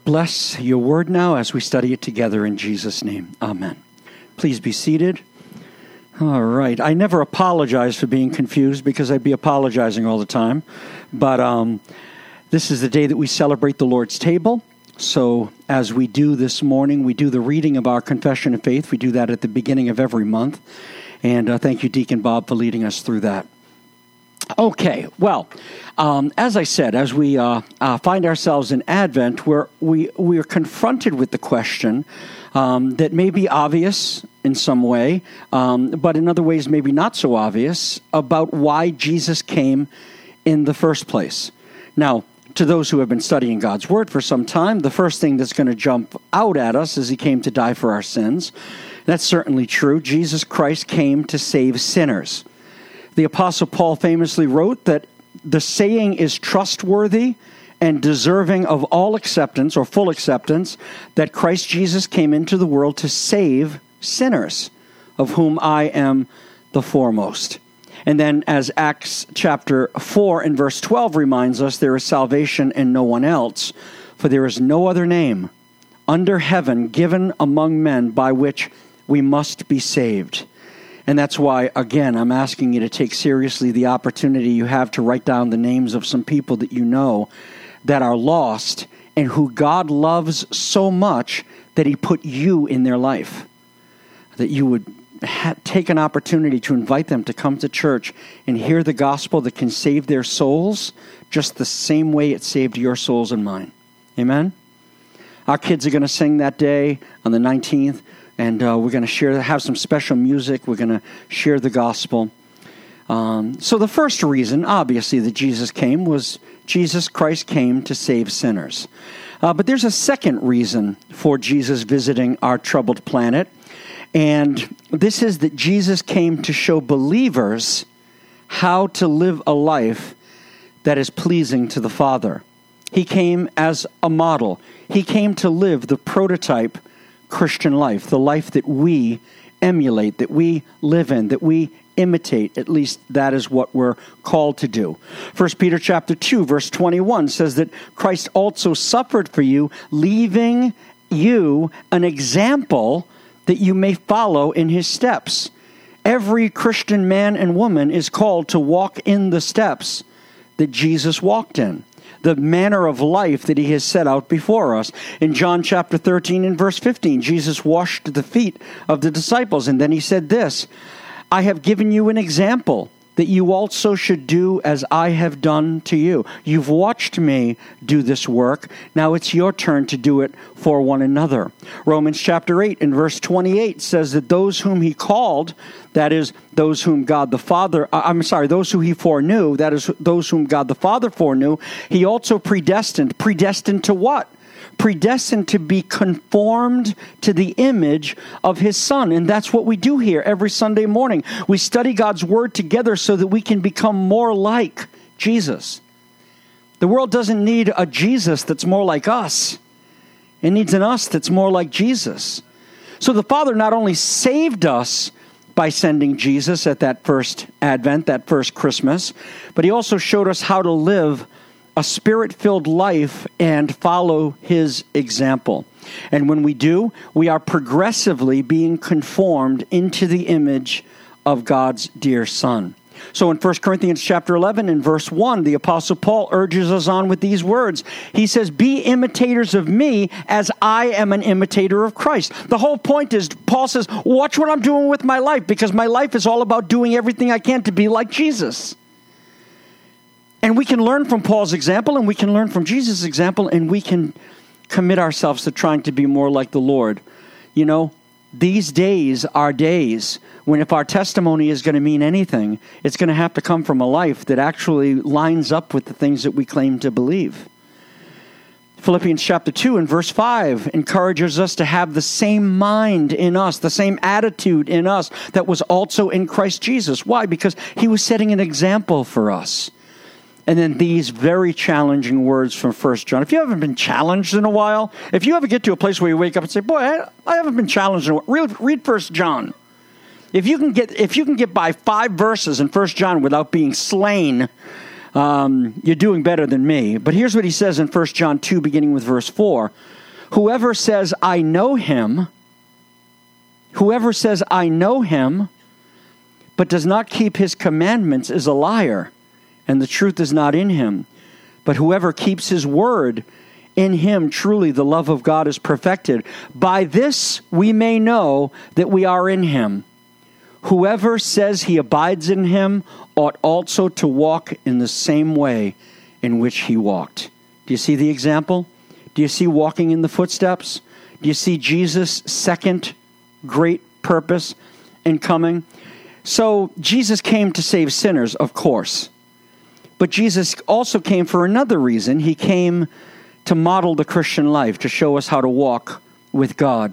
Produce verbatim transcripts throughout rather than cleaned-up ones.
bless your word now as we study it together in Jesus' name. Amen. Please be seated. All right. I never apologize for being confused because I'd be apologizing all the time. But um, this is the day that we celebrate the Lord's table. So as we do this morning, we do the reading of our confession of faith. We do that at the beginning of every month. And uh, thank you, Deacon Bob, for leading us through that. Okay, well, um, as I said, as we uh, uh, find ourselves in Advent, we're, we we are confronted with the question um, that may be obvious in some way, um, but in other ways maybe not so obvious, about why Jesus came in the first place. Now, to those who have been studying God's Word for some time, the first thing that's going to jump out at us is He came to die for our sins. That's certainly true. Jesus Christ came to save sinners. The Apostle Paul famously wrote that the saying is trustworthy and deserving of all acceptance or full acceptance, that Christ Jesus came into the world to save sinners, of whom I am the foremost. And then as Acts chapter four and verse twelve reminds us, there is salvation in no one else, for there is no other name under heaven given among men by which we must be saved. And that's why, again, I'm asking you to take seriously the opportunity you have to write down the names of some people that you know that are lost and who God loves so much that He put you in their life. That you would ha- take an opportunity to invite them to come to church and hear the gospel that can save their souls just the same way it saved your souls and mine. Amen? Our kids are going to sing that day on the nineteenth. And uh, we're going to share, have some special music. We're going to share the gospel. Um, so the first reason, obviously, that Jesus came was Jesus Christ came to save sinners. Uh, but there's a second reason for Jesus visiting our troubled planet. And this is that Jesus came to show believers how to live a life that is pleasing to the Father. He came as a model. He came to live the prototype Christian life, the life that we emulate, that we live in, that we imitate. At least that is what we're called to do. First Peter chapter two, verse twenty-one says that Christ also suffered for you, leaving you an example that you may follow in His steps. Every Christian man and woman is called to walk in the steps that Jesus walked in, the manner of life that He has set out before us. In John chapter thirteen and verse fifteen, Jesus washed the feet of the disciples, and then He said this, I have given you an example that you also should do as I have done to you. You've watched me do this work. Now it's your turn to do it for one another. Romans chapter eight and verse twenty-eight says that those whom He called, that is, those whom God the Father, uh, I'm sorry, those who He foreknew, that is, those whom God the Father foreknew, He also predestined. Predestined to what? Predestined to be conformed to the image of His Son. And that's what we do here every Sunday morning. We study God's Word together so that we can become more like Jesus. The world doesn't need a Jesus that's more like us. It needs an us that's more like Jesus. So the Father not only saved us by sending Jesus at that first Advent, that first Christmas, but He also showed us how to live a Spirit-filled life and follow His example. And when we do, we are progressively being conformed into the image of God's dear Son. So in First Corinthians chapter eleven and verse one, the Apostle Paul urges us on with these words. He says, be imitators of me as I am an imitator of Christ. The whole point is, Paul says, watch what I'm doing with my life, because my life is all about doing everything I can to be like Jesus. And we can learn from Paul's example, and we can learn from Jesus' example, and we can commit ourselves to trying to be more like the Lord. You know, these days are days when if our testimony is going to mean anything, it's going to have to come from a life that actually lines up with the things that we claim to believe. Philippians chapter two and verse five encourages us to have the same mind in us, the same attitude in us that was also in Christ Jesus. Why? Because He was setting an example for us. And then these very challenging words from First John. If you haven't been challenged in a while, if you ever get to a place where you wake up and say, boy, I, I haven't been challenged in a while, read, read First John. If you can get if you can get by five verses in First John without being slain Um, you're doing better than me. But here's what he says in First John two, beginning with verse four. Whoever says, I know him, whoever says, I know him, but does not keep his commandments is a liar, and the truth is not in him. But whoever keeps his word, in him truly the love of God is perfected. By this we may know that we are in him. Whoever says he abides in him ought also to walk in the same way in which he walked. Do you see the example? Do you see walking in the footsteps? Do you see Jesus' second great purpose in coming? So Jesus came to save sinners, of course. But Jesus also came for another reason. He came to model the Christian life, to show us how to walk with God.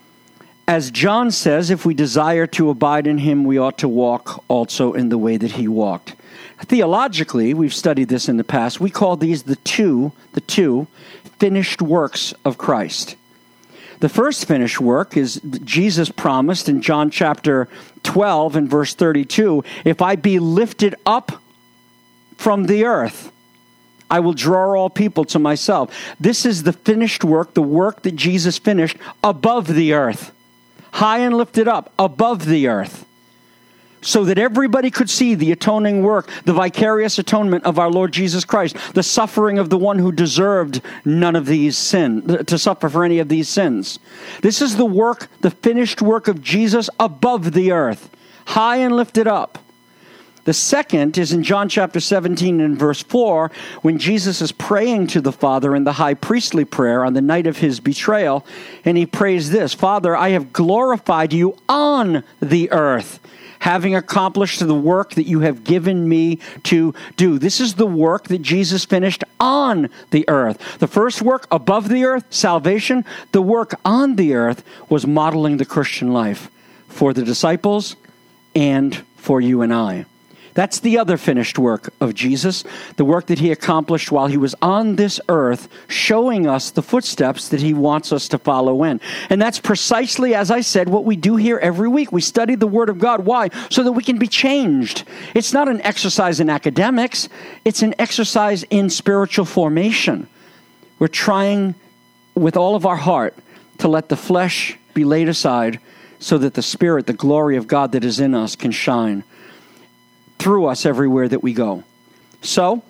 As John says, if we desire to abide in him, we ought to walk also in the way that he walked. Theologically, we've studied this in the past, we call these the two, the two finished works of Christ. The first finished work is Jesus promised in John chapter twelve and verse thirty-two, if I be lifted up from the earth, I will draw all people to myself. This is the finished work, the work that Jesus finished above the earth, high and lifted up above the earth, so that everybody could see the atoning work, the vicarious atonement of our Lord Jesus Christ, the suffering of the one who deserved none of these sin, to suffer for any of these sins. This is the work, the finished work of Jesus above the earth, high and lifted up. The second is in John chapter seventeen and verse four, when Jesus is praying to the Father in the high priestly prayer on the night of his betrayal, and he prays this, Father, I have glorified you on the earth, having accomplished the work that you have given me to do. This is the work that Jesus finished on the earth. The first work above the earth, salvation. The work on the earth was modeling the Christian life for the disciples and for you and I. That's the other finished work of Jesus, the work that he accomplished while he was on this earth, showing us the footsteps that he wants us to follow in. And that's precisely, as I said, what we do here every week. We study the Word of God. Why? So that we can be changed. It's not an exercise in academics. It's an exercise in spiritual formation. We're trying with all of our heart to let the flesh be laid aside so that the Spirit, the glory of God that is in us, can shine through us everywhere that we go. So,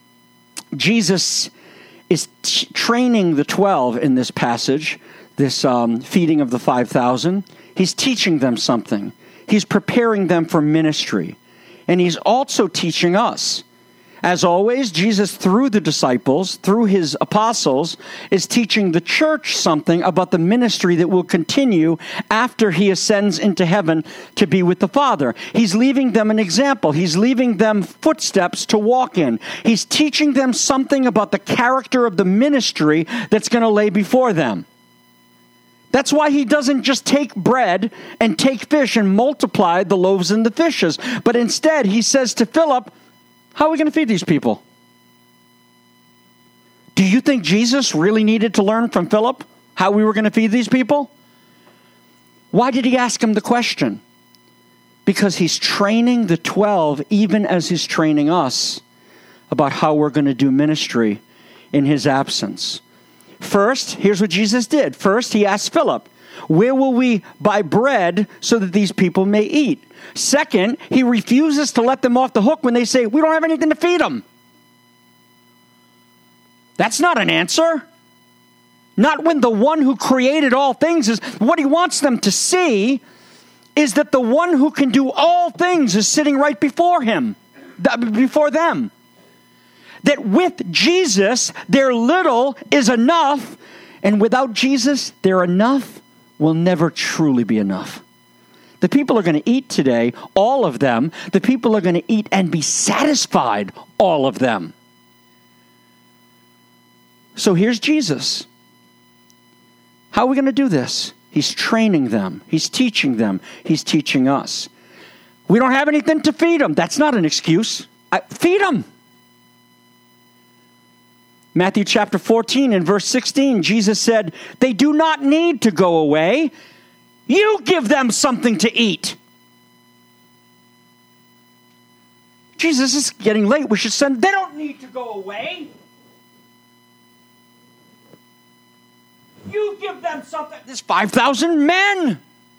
Jesus is t- training the twelve in this passage, this um, feeding of the five thousand. He's teaching them something. He's preparing them for ministry. And he's also teaching us. As always, Jesus, through the disciples, through his apostles, is teaching the church something about the ministry that will continue after he ascends into heaven to be with the Father. He's leaving them an example. He's leaving them footsteps to walk in. He's teaching them something about the character of the ministry that's going to lay before them. That's why he doesn't just take bread and take fish and multiply the loaves and the fishes, but instead he says to Philip, how are we going to feed these people? Do you think Jesus really needed to learn from Philip how we were going to feed these people? Why did he ask him the question? Because he's training the twelve, even as he's training us, about how we're going to do ministry in his absence. First, here's what Jesus did. First, he asked Philip, where will we buy bread so that these people may eat? Second, he refuses to let them off the hook when they say, we don't have anything to feed them. That's not an answer. Not when the one who created all things is. What he wants them to see is that the one who can do all things is sitting right before him, before them. That with Jesus, their little is enough, and without Jesus, their enough will never truly be enough. The people are going to eat today, all of them. The people are going to eat and be satisfied, all of them. So here's Jesus. How are we going to do this? He's training them. He's teaching them. He's teaching us. We don't have anything to feed them. That's not an excuse. I, feed them. Matthew chapter fourteen and verse sixteen, Jesus said, they do not need to go away. You give them something to eat. Jesus, it's getting late. We should send. They don't need to go away. You give them something. There's five thousand men.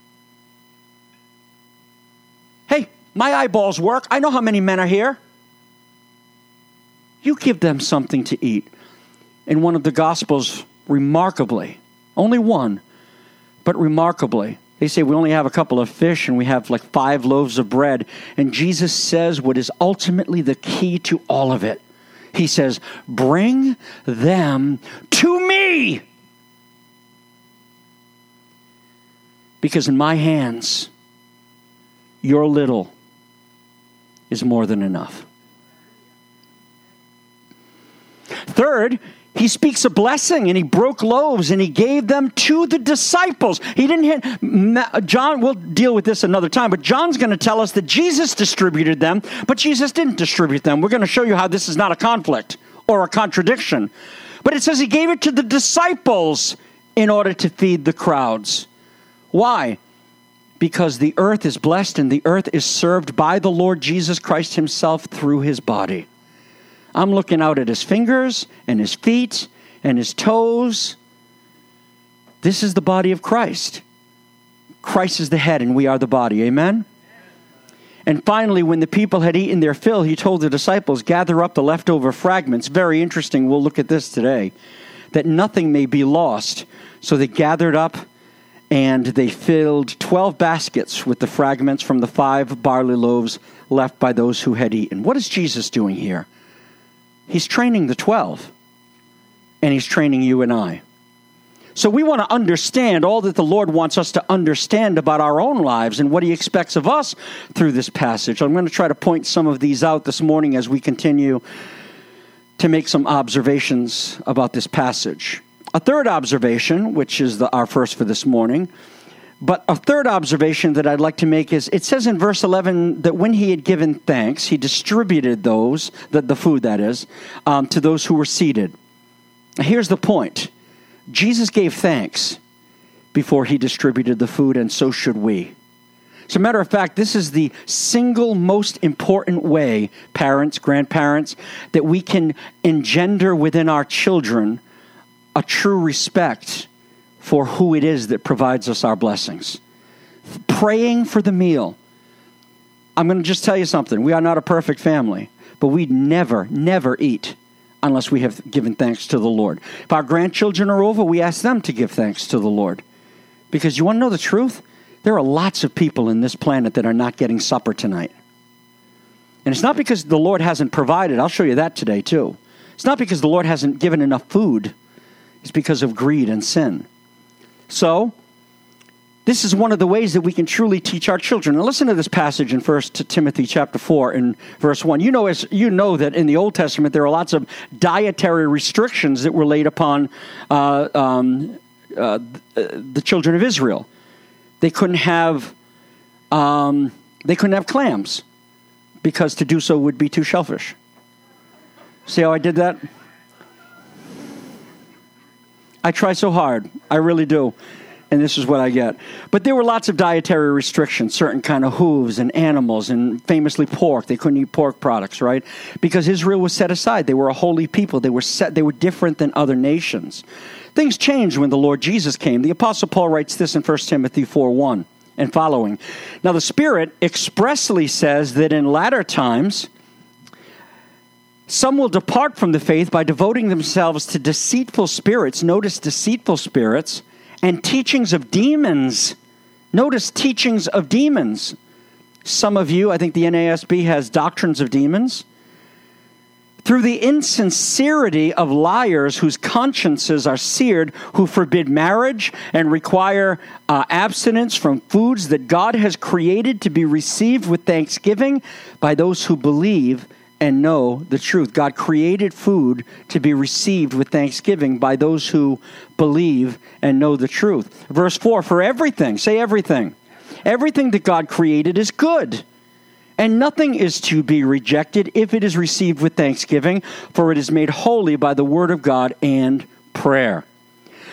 Hey, my eyeballs work. I know how many men are here. You give them something to eat. In one of the Gospels, remarkably, only one, but remarkably, they say we only have a couple of fish and we have like five loaves of bread. And Jesus says what is ultimately the key to all of it. He says, bring them to me. Because in my hands, your little is more than enough. Third, he speaks a blessing, and he broke loaves, and he gave them to the disciples. He didn't hit, John, we'll deal with this another time, but John's going to tell us that Jesus distributed them, but Jesus didn't distribute them. We're going to show you how this is not a conflict or a contradiction. But it says he gave it to the disciples in order to feed the crowds. Why? Because the earth is blessed and the earth is served by the Lord Jesus Christ himself through his body. I'm looking out at his fingers and his feet and his toes. This is the body of Christ. Christ is the head and we are the body. Amen? And finally, when the people had eaten their fill, he told the disciples, gather up the leftover fragments. Very interesting. We'll look at this today. That nothing may be lost. So they gathered up and they filled twelve baskets with the fragments from the five barley loaves left by those who had eaten. What is Jesus doing here? He's training the twelve, and he's training you and I. So we want to understand all that the Lord wants us to understand about our own lives and what he expects of us through this passage. I'm going to try to point some of these out this morning as we continue to make some observations about this passage. A third observation, which is the, our first for this morning, but a third observation that I'd like to make is, it says in verse eleven that when he had given thanks, he distributed those, the, the food that is, um, to those who were seated. Here's the point. Jesus gave thanks before he distributed the food, and so should we. As a matter of fact, this is the single most important way, parents, grandparents, that we can engender within our children a true respect for who it is that provides us our blessings. Praying for the meal. I'm going to just tell you something. We are not a perfect family, but we never, never eat unless we have given thanks to the Lord. If our grandchildren are over, we ask them to give thanks to the Lord. Because you want to know the truth? There are lots of people in this planet that are not getting supper tonight. And it's not because the Lord hasn't provided. I'll show you that today too. It's not because the Lord hasn't given enough food. It's because of greed and sin. So, this is one of the ways that we can truly teach our children. Now listen to this passage in First Timothy chapter four and verse one. You know, as you know that in the Old Testament there are lots of dietary restrictions that were laid upon uh, um, uh, the children of Israel. They couldn't have um, they couldn't have clams because to do so would be too shellfish. See how I did that? I try so hard. I really do. And this is what I get. But there were lots of dietary restrictions, certain kind of hooves and animals, and famously pork. They couldn't eat pork products, right? Because Israel was set aside. They were a holy people. They were set. They were different than other nations. Things changed when the Lord Jesus came. The Apostle Paul writes this in First Timothy four one and following. Now the Spirit expressly says that in latter times some will depart from the faith by devoting themselves to deceitful spirits. Notice deceitful spirits and teachings of demons. Notice teachings of demons. Some of you, I think the N A S B has doctrines of demons. Through the insincerity of liars whose consciences are seared, who forbid marriage and require uh, abstinence from foods that God has created to be received with thanksgiving by those who believe and know the truth. God created food to be received with thanksgiving by those who believe and know the truth. Verse four, for everything, say everything. Everything that God created is good, and nothing is to be rejected if it is received with thanksgiving, for it is made holy by the word of God and prayer.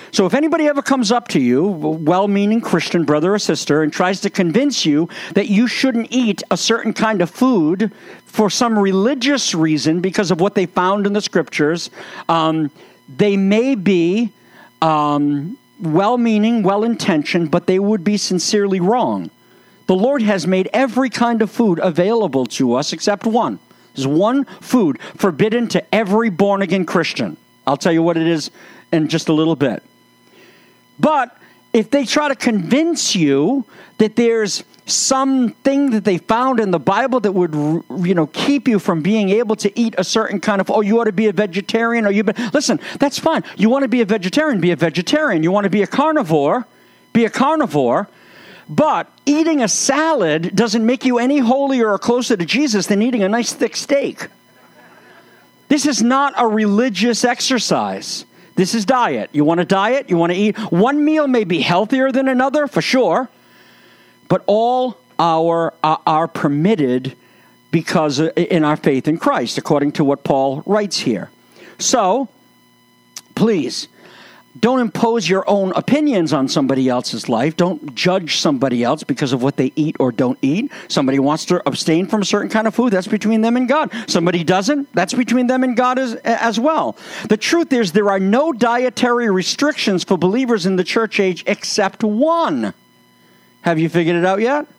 So if anybody ever comes up to you, a well-meaning Christian brother or sister, and tries to convince you that you shouldn't eat a certain kind of food for some religious reason because of what they found in the scriptures, um, they may be um, well-meaning, well-intentioned, but they would be sincerely wrong. The Lord has made every kind of food available to us except one. There's one food forbidden to every born-again Christian. I'll tell you what it is in just a little bit. But if they try to convince you that there's something that they found in the Bible that would, you know, keep you from being able to eat a certain kind of, oh, you ought to be a vegetarian, or you be, listen, that's fine. You want to be a vegetarian, be a vegetarian. You want to be a carnivore, be a carnivore. But eating a salad doesn't make you any holier or closer to Jesus than eating a nice thick steak. This is not a religious exercise. This is diet. You want to diet? You want to eat? One meal may be healthier than another, for sure. But all our uh, are permitted because uh, in our faith in Christ, according to what Paul writes here. So, please, don't impose your own opinions on somebody else's life. Don't judge somebody else because of what they eat or don't eat. Somebody wants to abstain from a certain kind of food. That's between them and God. Somebody doesn't. That's between them and God as, as well. The truth is there are no dietary restrictions for believers in the church age except one. Have you figured it out yet?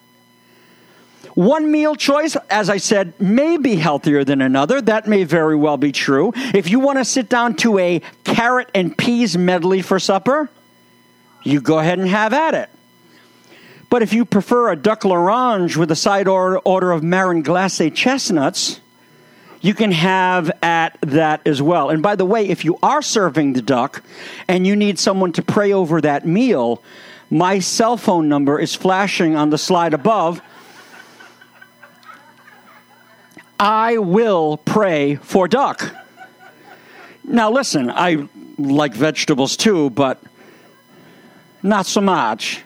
One meal choice, as I said, may be healthier than another. That may very well be true. If you want to sit down to a carrot and peas medley for supper, you go ahead and have at it. But if you prefer a duck l'orange with a side order, order of marron glacé chestnuts, you can have at that as well. And by the way, if you are serving the duck and you need someone to pray over that meal, my cell phone number is flashing on the slide above. I will pray for duck. Now listen, I like vegetables too, but not so much.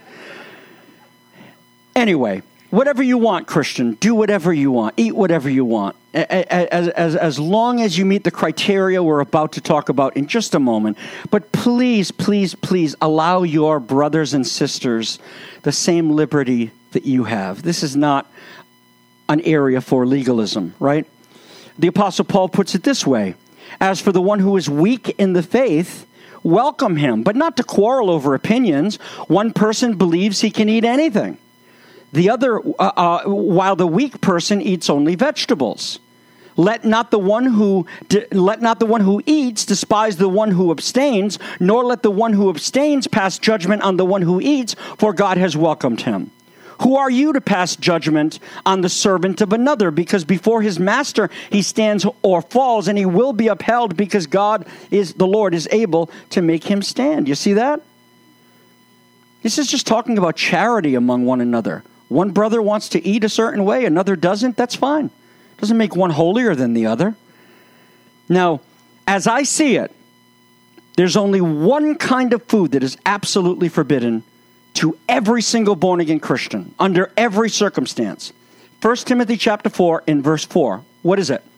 Anyway, whatever you want, Christian, do whatever you want, eat whatever you want. As, as, as long as you meet the criteria we're about to talk about in just a moment. But please, please, please allow your brothers and sisters the same liberty that you have. This is not an area for legalism, right? The Apostle Paul puts it this way: as for the one who is weak in the faith, welcome him, but not to quarrel over opinions. One person believes he can eat anything. The other, uh, uh, while the weak person eats only vegetables. Let not the one who de- let not the one who eats despise the one who abstains, nor let the one who abstains pass judgment on the one who eats, for God has welcomed him. Who are you to pass judgment on the servant of another? Because before his master he stands or falls, and he will be upheld, because God is the Lord is able to make him stand. You see that? This is just talking about charity among one another. One brother wants to eat a certain way, another doesn't. That's fine. Doesn't make one holier than the other. Now, as I see it, there's only one kind of food that is absolutely forbidden to every single born-again Christian, under every circumstance. First Timothy chapter four in verse four. What is it?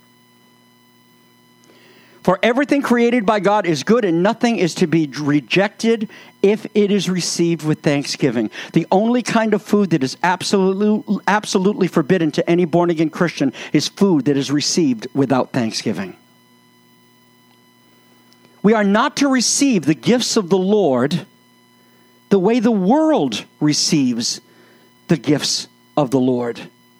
For everything created by God is good, and nothing is to be rejected if it is received with thanksgiving. The only kind of food that is absolutely, absolutely forbidden to any born-again Christian is food that is received without thanksgiving. We are not to receive the gifts of the Lord the way the world receives the gifts of the Lord.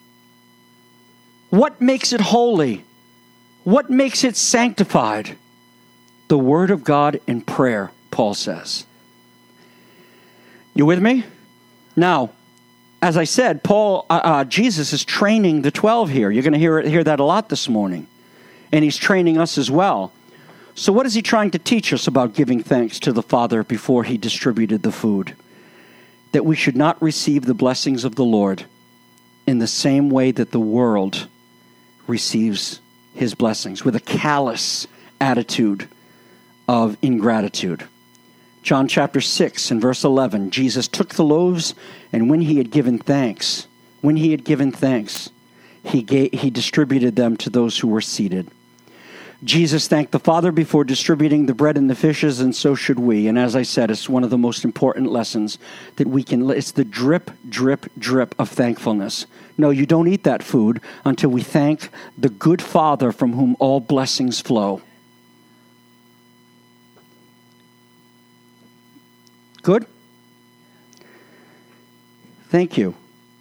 What makes it holy? What makes it sanctified? The Word of God and prayer, Paul says. You with me? Now, as I said, Paul, uh, uh, Jesus is training the twelve here. You're going to hear hear that a lot this morning. And he's training us as well. So what is he trying to teach us about giving thanks to the Father before he distributed the food? That we should not receive the blessings of the Lord in the same way that the world receives his blessings, with a callous attitude of ingratitude. John chapter six and verse eleven, Jesus took the loaves, and when he had given thanks, when he had given thanks, he gave, he distributed them to those who were seated. Jesus thanked the Father before distributing the bread and the fishes, and so should we. And as I said, it's one of the most important lessons that we can, it's the drip, drip, drip of thankfulness. No, you don't eat that food until we thank the good Father from whom all blessings flow. Good? Thank you.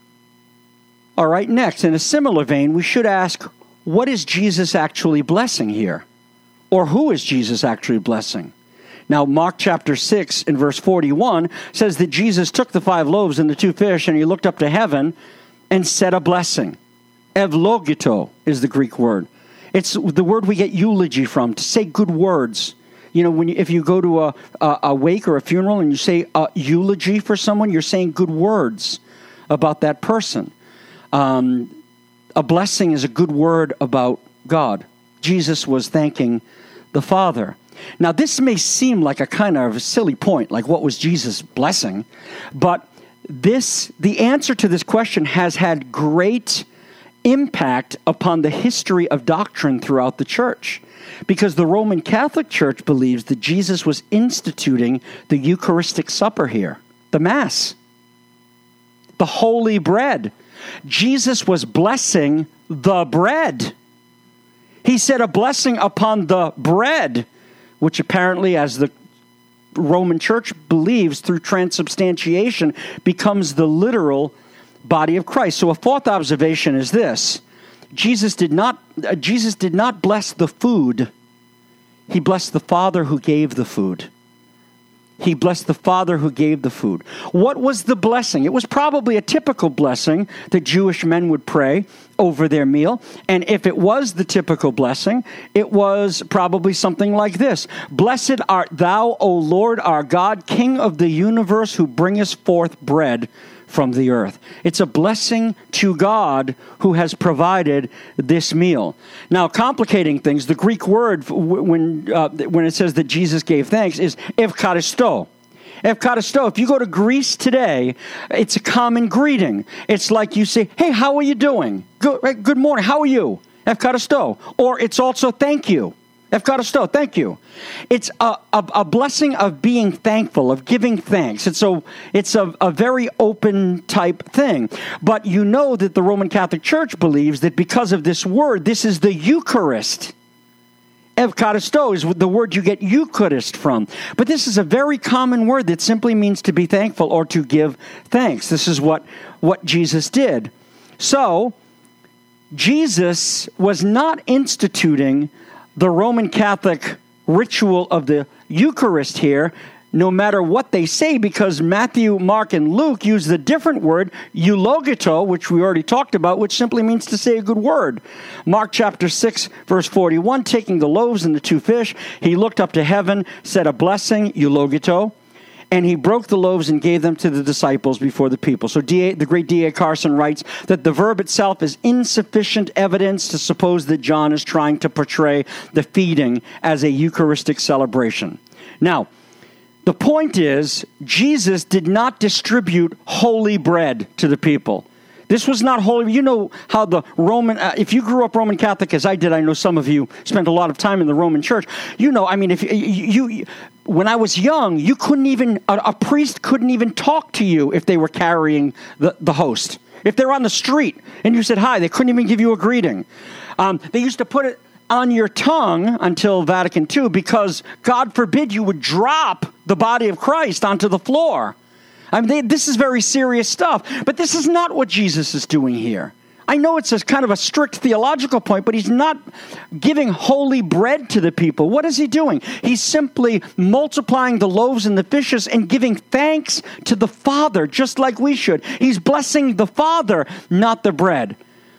All right, next, in a similar vein, we should ask, what is Jesus actually blessing here? Or who is Jesus actually blessing? Now, Mark chapter six in verse forty-one says that Jesus took the five loaves and the two fish, and he looked up to heaven and said a blessing. Eulogito is the Greek word. It's the word we get eulogy from, to say good words. You know, when you, if you go to a, a, a wake or a funeral and you say a eulogy for someone, you're saying good words about that person. Um, a blessing is a good word about God. Jesus was thanking the Father. Now, this may seem like a kind of a silly point, like what was Jesus blessing? But this, the answer to this question has had great impact upon the history of doctrine throughout the church. Because the Roman Catholic Church believes that Jesus was instituting the Eucharistic supper here, the Mass, the holy bread. Jesus was blessing the bread. He said a blessing upon the bread, which apparently, as the Roman Church believes through transubstantiation, becomes the literal body of Christ. So a fourth observation is this. Jesus did not, uh, Jesus did not bless the food. He blessed the Father who gave the food. He blessed the Father who gave the food. What was the blessing? It was probably a typical blessing that Jewish men would pray over their meal. And if it was the typical blessing, it was probably something like this. Blessed art thou, O Lord our God, King of the universe, who bringest forth bread from the earth. It's a blessing to God who has provided this meal. Now, complicating things, the Greek word when uh, when it says that Jesus gave thanks is evcharisto. Evcharisto. If you go to Greece today, it's a common greeting. It's like you say, "Hey, how are you doing? Good, good morning. How are you?" Evcharisto. Or it's also thank you. Evcharisto, thank you. It's a, a, a blessing of being thankful, of giving thanks. And so it's a, a very open type thing. But you know that the Roman Catholic Church believes that because of this word, this is the Eucharist. Evcharisto is the word you get Eucharist from. But this is a very common word that simply means to be thankful or to give thanks. This is what, what Jesus did. So, Jesus was not instituting the Roman Catholic ritual of the Eucharist here, no matter what they say, because Matthew, Mark, and Luke use the different word, eulogito, which we already talked about, which simply means to say a good word. Mark chapter six, verse forty-one, taking the loaves and the two fish, he looked up to heaven, said a blessing, eulogito, and he broke the loaves and gave them to the disciples before the people. So D A, the great D A Carson writes that the verb itself is insufficient evidence to suppose that John is trying to portray the feeding as a Eucharistic celebration. Now, the point is, Jesus did not distribute holy bread to the people. This was not holy. You know how the Roman, uh, if you grew up Roman Catholic as I did, I know some of you spent a lot of time in the Roman Church. You know, I mean, if you, you, you when I was young, you couldn't even, a, a priest couldn't even talk to you if they were carrying the, the host. If they're on the street and you said hi, they couldn't even give you a greeting. Um, they used to put it on your tongue until Vatican Two because, God forbid, you would drop the body of Christ onto the floor. I mean, they, this is very serious stuff. But this is not what Jesus is doing here. I know it's a kind of a strict theological point, but he's not giving holy bread to the people. What is he doing? He's simply multiplying the loaves and the fishes and giving thanks to the Father, just like we should. He's blessing the Father, not the bread.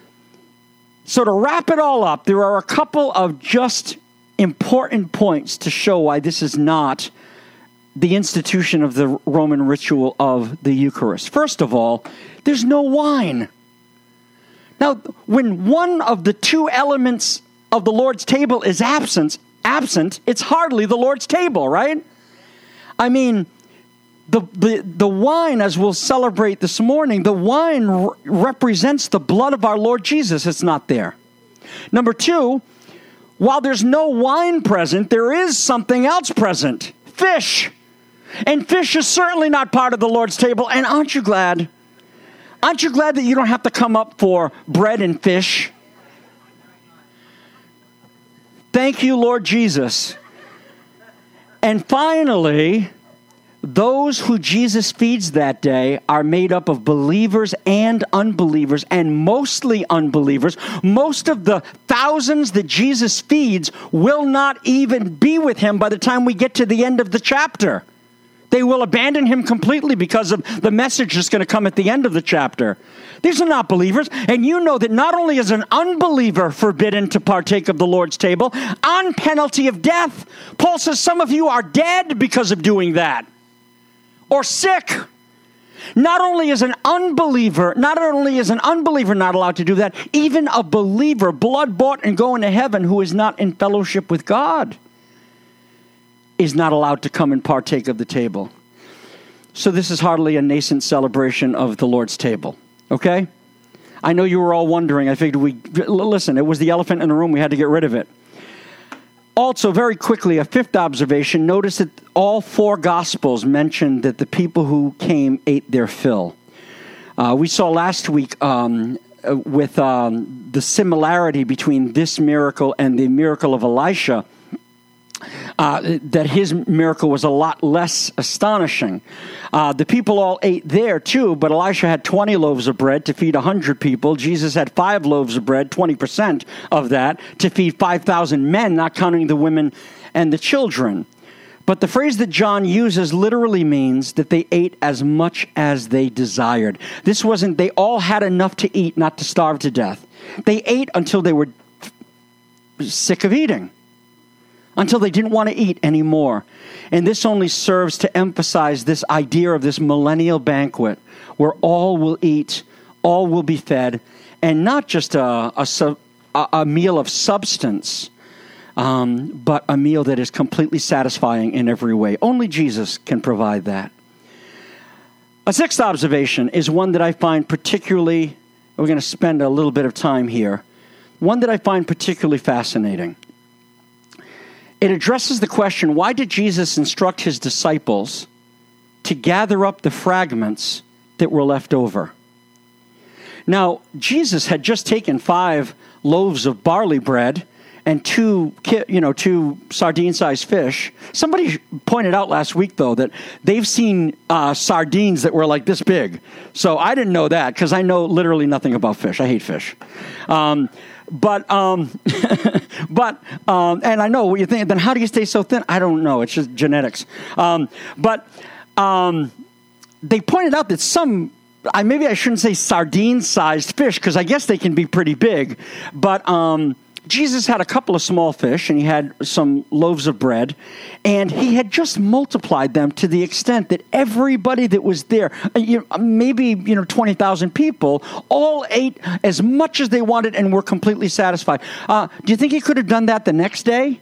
So to wrap it all up, there are a couple of just important points to show why this is not the institution of the Roman ritual of the Eucharist. First of all, there's no wine. Now, when one of the two elements of the Lord's table is absent, absent, it's hardly the Lord's table, right? I mean, the, the, the wine, as we'll celebrate this morning, the wine re- represents the blood of our Lord Jesus. It's not there. Number two, while there's no wine present, there is something else present. Fish. And fish is certainly not part of the Lord's table. And aren't you glad? Aren't you glad that you don't have to come up for bread and fish? Thank you, Lord Jesus. And finally, those who Jesus feeds that day are made up of believers and unbelievers, and mostly unbelievers. Most of the thousands that Jesus feeds will not even be with him by the time we get to the end of the chapter. They will abandon him completely because of the message that's going to come at the end of the chapter. These are not believers. And you know that not only is an unbeliever forbidden to partake of the Lord's table, on penalty of death. Paul says some of you are dead because of doing that. Or sick. Not only is an unbeliever, not only is an unbeliever not allowed to do that, even a believer, blood-bought and going to heaven, who is not in fellowship with God, is not allowed to come and partake of the table. So this is hardly a nascent celebration of the Lord's table. Okay? I know you were all wondering. I figured we, listen, it was the elephant in the room. We had to get rid of it. Also, very quickly, a fifth observation. Notice that all four Gospels mention that the people who came ate their fill. Uh, we saw last week um, uh, with um, the similarity between this miracle and the miracle of Elisha, Uh, that his miracle was a lot less astonishing. Uh, the people all ate there too, but Elisha had twenty loaves of bread to feed one hundred people. Jesus had five loaves of bread, twenty percent of that, to feed five thousand men, not counting the women and the children. But the phrase that John uses literally means that they ate as much as they desired. This wasn't, they all had enough to eat, not to starve to death. They ate until they were sick of eating, until they didn't want to eat anymore. And this only serves to emphasize this idea of this millennial banquet where all will eat, all will be fed, and not just a, a, a meal of substance, um, but a meal that is completely satisfying in every way. Only Jesus can provide that. A sixth observation is one that I find particularly, we're going to spend a little bit of time here, one that I find particularly fascinating. It addresses the question, why did Jesus instruct his disciples to gather up the fragments that were left over? Now, Jesus had just taken five loaves of barley bread and two, you know, two sardine-sized fish. Somebody pointed out last week, though, that they've seen uh, sardines that were like this big. So I didn't know that because I know literally nothing about fish. I hate fish. Um, But, um, but, um, and I know what you think, then how do you stay so thin? I don't know. It's just genetics. Um, but, um, they pointed out that some, I, maybe I shouldn't say sardine-sized fish, because I guess they can be pretty big. But, um, Jesus had a couple of small fish, and he had some loaves of bread, and he had just multiplied them to the extent that everybody that was there, you know, maybe you know twenty thousand people, all ate as much as they wanted and were completely satisfied. Uh, do you think he could have done that the next day?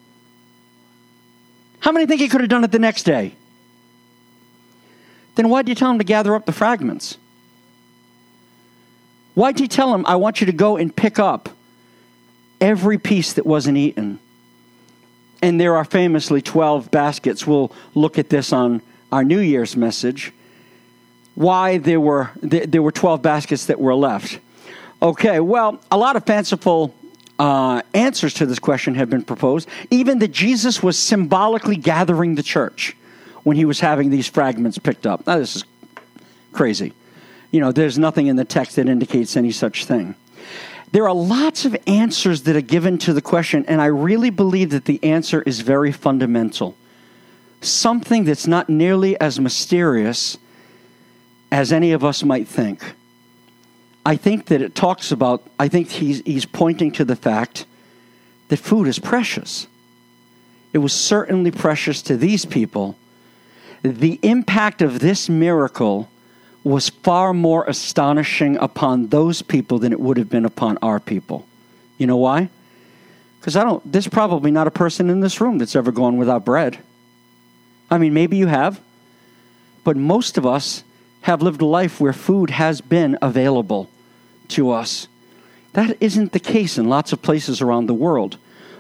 How many think he could have done it the next day? Then why did you tell him to gather up the fragments? Why did you tell him, I want you to go and pick up every piece that wasn't eaten? And there are famously twelve baskets. We'll look at this on our New Year's message. Why there were there were twelve baskets that were left. Okay, well, a lot of fanciful uh, answers to this question have been proposed. Even that Jesus was symbolically gathering the church when he was having these fragments picked up. Now, this is crazy. You know, there's nothing in the text that indicates any such thing. There are lots of answers that are given to the question, and I really believe that the answer is very fundamental. Something that's not nearly as mysterious as any of us might think. I think that it talks about, I think he's, he's pointing to the fact that food is precious. It was certainly precious to these people. The impact of this miracle was far more astonishing upon those people than it would have been upon our people. You know why? Because I don't, there's probably not a person in this room that's ever gone without bread. I mean, maybe you have, but most of us have lived a life where food has been available to us. That isn't the case in lots of places around the world.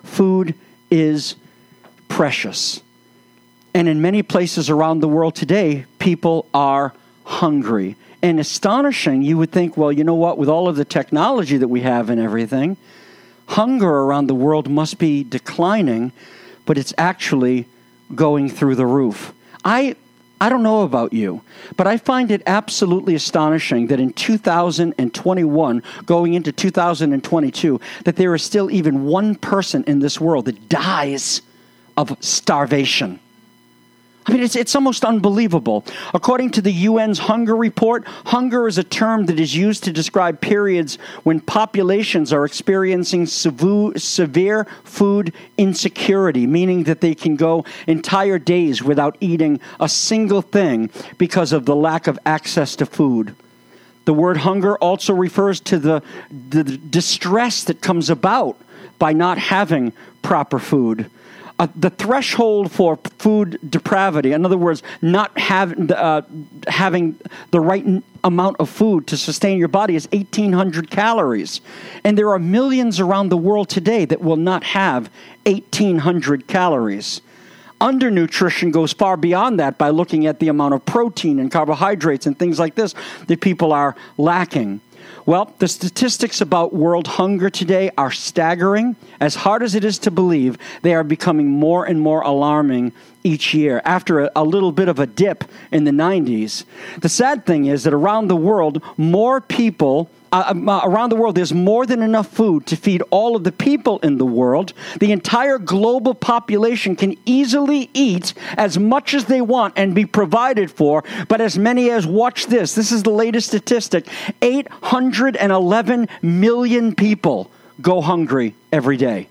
food is precious. And in many places around the world today, people are hungry. And astonishing, you would think, well, you know what, with all of the technology that we have and everything, hunger around the world must be declining, but it's actually going through the roof. I I don't know about you, but I find it absolutely astonishing that in two thousand twenty-one, going into two thousand twenty-two, that there is still even one person in this world that dies of starvation. I mean, it's it's almost unbelievable. According to the U N's Hunger Report, hunger is a term that is used to describe periods when populations are experiencing sevu- severe food insecurity, meaning that they can go entire days without eating a single thing because of the lack of access to food. The word hunger also refers to the, the distress that comes about by not having proper food. Uh, the threshold for food depravity, in other words, not have, uh, having the right n- amount of food to sustain your body, is eighteen hundred calories. And there are millions around the world today that will not have eighteen hundred calories. Undernutrition goes far beyond that by looking at the amount of protein and carbohydrates and things like this that people are lacking. Well, the statistics about world hunger today are staggering. As hard as it is to believe, they are becoming more and more alarming each year. After a, a little bit of a dip in the nineties, the sad thing is that around the world, more people, uh, uh, around the world, there's more than enough food to feed all of the people in the world. The entire global population can easily eat as much as they want and be provided for, but as many as, watch this, this is the latest statistic, eight hundred eleven million people go hungry every day.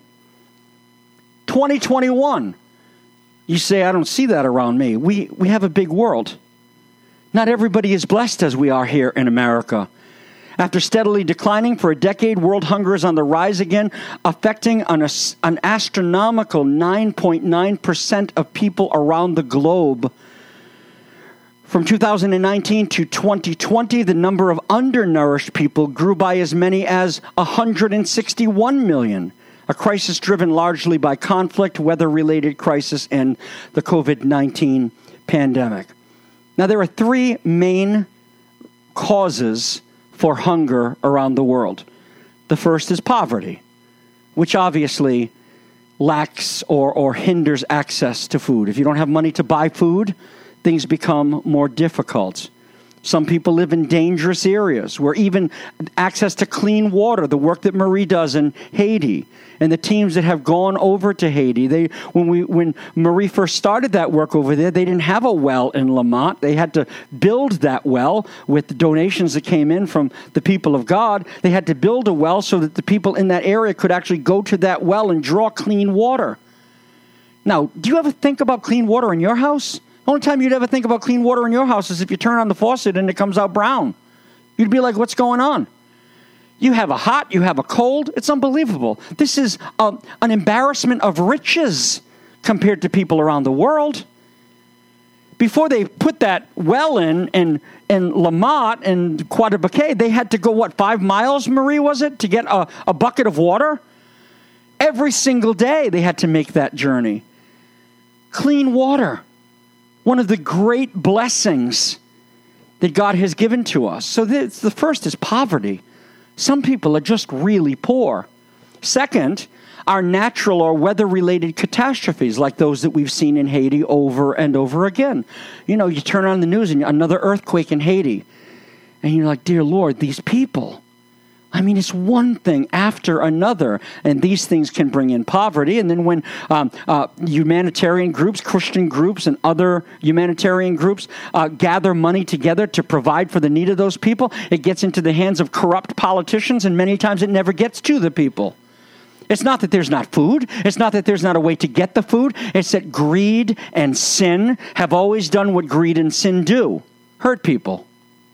twenty twenty-one. You say, I don't see that around me. We we have a big world. Not everybody is blessed as we are here in America. After steadily declining for a decade, world hunger is on the rise again, affecting an, an astronomical nine point nine percent of people around the globe. From two thousand nineteen to twenty twenty, the number of undernourished people grew by as many as one hundred sixty-one million. A crisis driven largely by conflict, weather-related crisis, and the covid nineteen pandemic. Now, there are three main causes for hunger around the world. The first is poverty, which obviously lacks or, or hinders access to food. If you don't have money to buy food, things become more difficult. Some people live in dangerous areas where even access to clean water, the work that Marie does in Haiti, and the teams that have gone over to Haiti, they when we when Marie first started that work over there, they didn't have a well in Lamont. They had to build that well with the donations that came in from the people of God. They had to build a well so that the people in that area could actually go to that well and draw clean water. Now, do you ever think about clean water in your house? The only time you'd ever think about clean water in your house is if you turn on the faucet and it comes out brown. You'd be like, what's going on? You have a hot, you have a cold. It's unbelievable. This is a, an embarrassment of riches compared to people around the world. Before they put that well in, in, in Lamont and Quadribaque, they had to go, what, five miles, Marie, was it, to get a, a bucket of water? Every single day they had to make that journey. Clean water. One of the great blessings that God has given to us. So this, the first is poverty. Some people are just really poor. Second, are natural or weather-related catastrophes like those that we've seen in Haiti over and over again. You know, you turn on the news and another earthquake in Haiti. And you're like, dear Lord, these people. I mean, it's one thing after another, and these things can bring in poverty. And then when um, uh, humanitarian groups, Christian groups, and other humanitarian groups uh, gather money together to provide for the need of those people, it gets into the hands of corrupt politicians, and many times it never gets to the people. It's not that there's not food. It's not that there's not a way to get the food. It's that greed and sin have always done what greed and sin do, hurt people.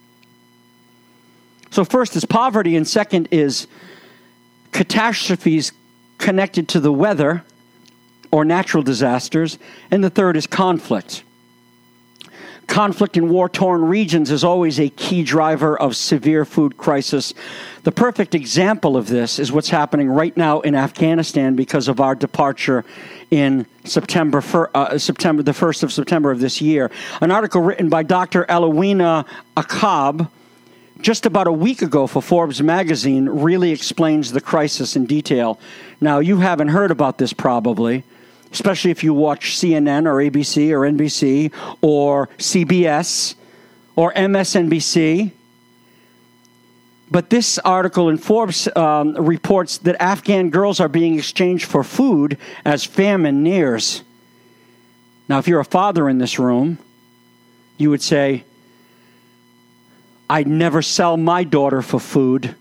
So first is poverty, and second is catastrophes connected to the weather or natural disasters, and the third is conflict. Conflict in war-torn regions is always a key driver of severe food crisis. The perfect example of this is what's happening right now in Afghanistan because of our departure in September, for, uh, September, the first of September of this year. An article written by Doctor Alawina Akab just about a week ago for Forbes magazine really explains the crisis in detail. Now, you haven't heard about this probably, especially if you watch C N N or A B C or N B C or C B S or M S N B C. But this article in Forbes um, reports that Afghan girls are being exchanged for food as famine nears. Now, if you're a father in this room, you would say, I'd never sell my daughter for food.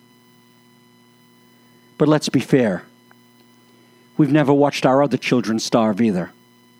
But let's be fair. We've never watched our other children starve either.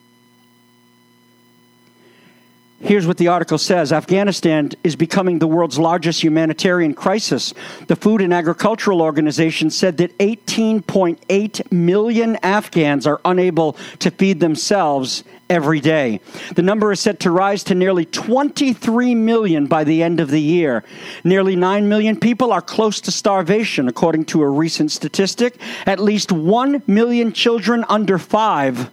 Here's what the article says. Afghanistan is becoming the world's largest humanitarian crisis. The Food and Agricultural Organization said that eighteen point eight million Afghans are unable to feed themselves every day. The number is set to rise to nearly twenty-three million by the end of the year. Nearly nine million people are close to starvation, according to a recent statistic. At least one million children under five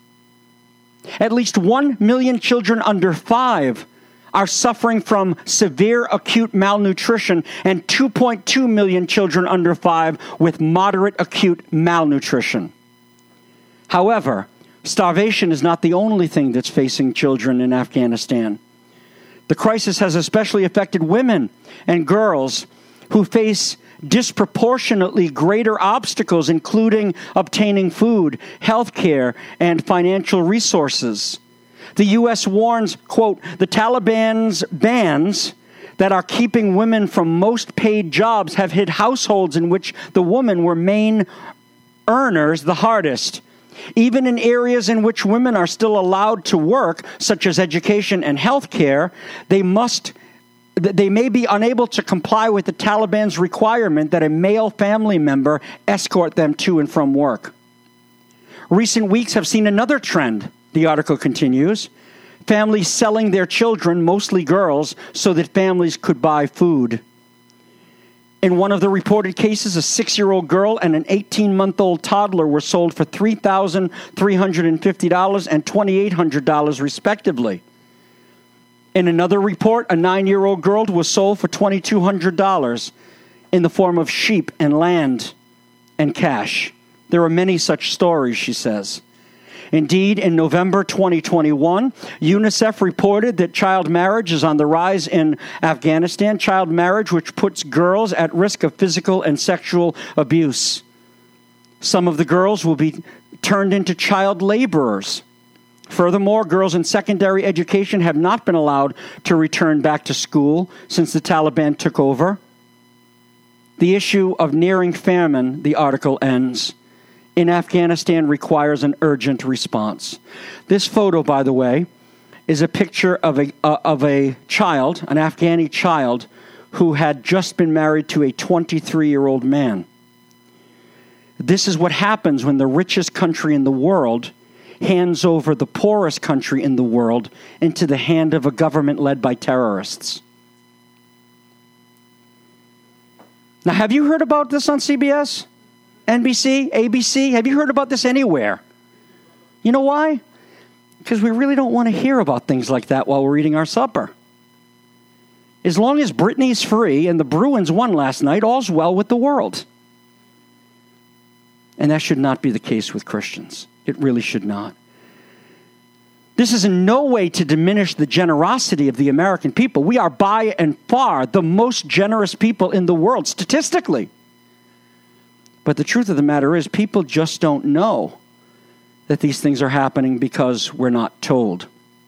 At least one million children under five are suffering from severe acute malnutrition and two point two million children under five with moderate acute malnutrition. However, starvation is not the only thing that's facing children in Afghanistan. The crisis has especially affected women and girls who face disproportionately greater obstacles, including obtaining food, health care, and financial resources. The U S warns, quote, the Taliban's bans that are keeping women from most paid jobs have hit households in which the women were main earners the hardest. Even in areas in which women are still allowed to work, such as education and health care, they must They may be unable to comply with the Taliban's requirement that a male family member escort them to and from work. Recent weeks have seen another trend, the article continues. Families selling their children, mostly girls, so that families could buy food. In one of the reported cases, a six-year-old girl and an eighteen-month-old toddler were sold for three thousand three hundred fifty dollars and two thousand eight hundred dollars respectively. In another report, a nine-year-old girl was sold for two thousand two hundred dollars in the form of sheep and land and cash. There are many such stories, she says. Indeed, in November twenty twenty-one, UNICEF reported that child marriage is on the rise in Afghanistan, child marriage which puts girls at risk of physical and sexual abuse. Some of the girls will be turned into child laborers. Furthermore, girls in secondary education have not been allowed to return back to school since the Taliban took over. The issue of nearing famine, the article ends, in Afghanistan requires an urgent response. This photo, by the way, is a picture of a, uh, of a child, an Afghani child, who had just been married to a twenty-three-year-old man. This is what happens when the richest country in the world hands over the poorest country in the world into the hand of a government led by terrorists. Now, have you heard about this on C B S, N B C, A B C? Have you heard about this anywhere? You know why? Because we really don't want to hear about things like that while we're eating our supper. As long as Britney's free and the Bruins won last night, all's well with the world. And that should not be the case with Christians. It really should not. This is in no way to diminish the generosity of the American people. We are by and far the most generous people in the world, statistically. But the truth of the matter is, people just don't know that these things are happening because we're not told.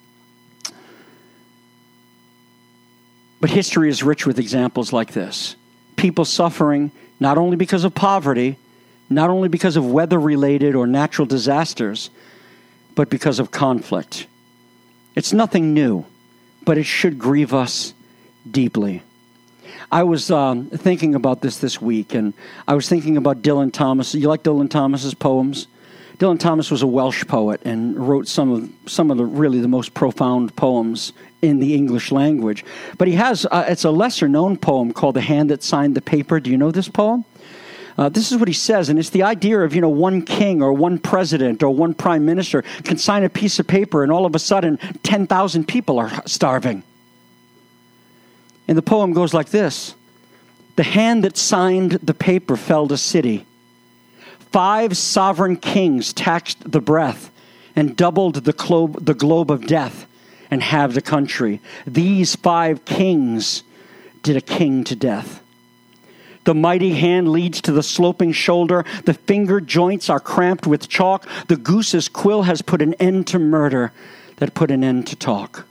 But history is rich with examples like this. People suffering not only because of poverty, not only because of weather-related or natural disasters, but because of conflict. It's nothing new, but it should grieve us deeply. I was um, thinking about this this week, and I was thinking about Dylan Thomas. You like Dylan Thomas's poems? Dylan Thomas was a Welsh poet and wrote some of some of the really the most profound poems in the English language. But he has, uh, it's a lesser-known poem called The Hand That Signed the Paper. Do you know this poem? Uh, this is what he says, and it's the idea of, you know, one king or one president or one prime minister can sign a piece of paper, and all of a sudden, ten thousand people are starving. And the poem goes like this. The hand that signed the paper felled a city. Five sovereign kings taxed the breath and doubled the globe, the globe of death and halved a country. These five kings did a king to death. The mighty hand leads to the sloping shoulder. The finger joints are cramped with chalk. The goose's quill has put an end to murder that put an end to talk.